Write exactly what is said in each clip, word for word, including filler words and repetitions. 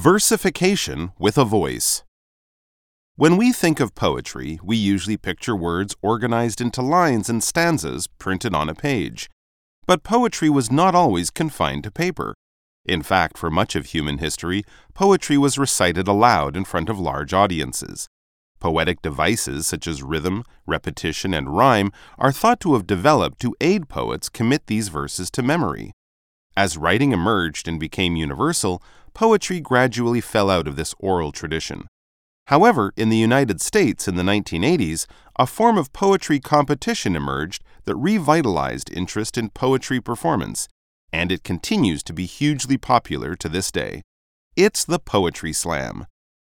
Versification with a voice. When we think of poetry, we usually picture words organized into lines and stanzas printed on a page. But poetry was not always confined to paper. In fact, for much of human history, poetry was recited aloud in front of large audiences. Poetic devices such as rhythm, repetition, and rhyme are thought to have developed to aid poets commit these verses to memory. As writing emerged and became universal, poetry gradually fell out of this oral tradition. However, in the United States in the nineteen eighties, a form of poetry competition emerged that revitalized interest in poetry performance, and it continues to be hugely popular to this day. It's the Poetry Slam.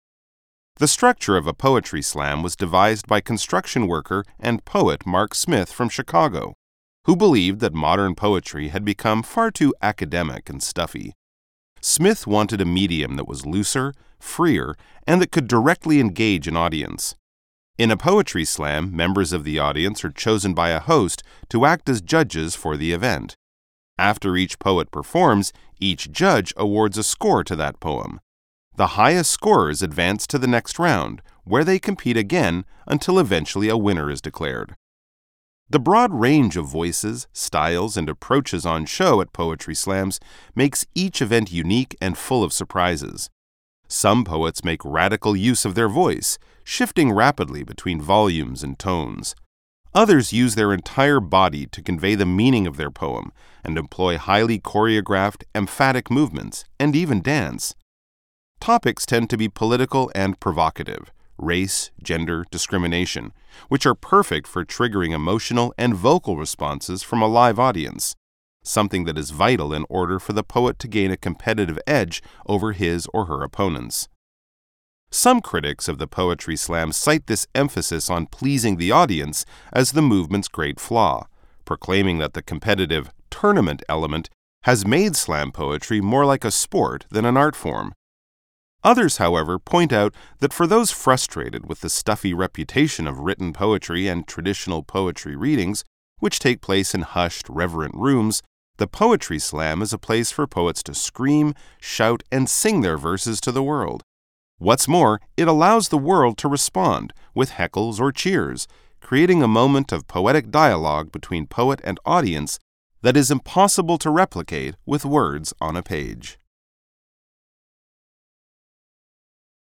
The structure of a poetry slam was devised by construction worker and poet Mark Smith from Chicago, who believed that modern poetry had become far too academic and stuffy. Smith wanted a medium that was looser, freer, and that could directly engage an audience. In a poetry slam, members of the audience are chosen by a host to act as judges for the event. After each poet performs, each judge awards a score to that poem. The highest scorers advance to the next round, where they compete again until eventually a winner is declared. The broad range of voices, styles, and approaches on show at poetry slams makes each event unique and full of surprises. Some poets make radical use of their voice, shifting rapidly between volumes and tones. Others use their entire body to convey the meaning of their poem and employ highly choreographed, emphatic movements, and even dance. Topics tend to be political and provocative. Race, gender, discrimination, which are perfect for triggering emotional and vocal responses from a live audience, something that is vital in order for the poet to gain a competitive edge over his or her opponents. Some critics of the poetry slam cite this emphasis on pleasing the audience as the movement's great flaw, proclaiming that the competitive tournament element has made slam poetry more like a sport than an art form. Others, however, point out that for those frustrated with the stuffy reputation of written poetry and traditional poetry readings, which take place in hushed, reverent rooms, the poetry slam is a place for poets to scream, shout, and sing their verses to the world. What's more, it allows the world to respond with heckles or cheers, creating a moment of poetic dialogue between poet and audience that is impossible to replicate with words on a page.